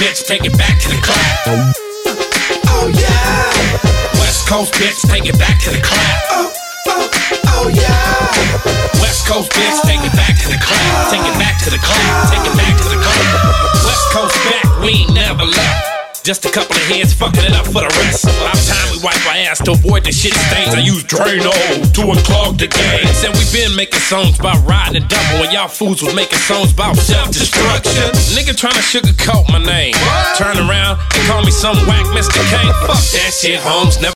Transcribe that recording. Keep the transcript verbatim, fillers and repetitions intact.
bitch, take it back to the clap. Oh yeah. West Coast bitch, take it back to the clap. Oh, oh, oh yeah. West Coast bitch, take it back to the clap. Take it back to the clap. Take it back to the clap. West Coast back, we ain't never left. Just a couple of heads fucking it up for the rest. A lot of time we wipe our ass to avoid the shit stains. I use Drano to unclog the game. Said we been making songs about riding and double, when y'all fools was making songs about self-destruction. Nigga tryna sugarcoat my name. Turn around and call me some whack Mister Kane. Fuck that shit, Holmes. Never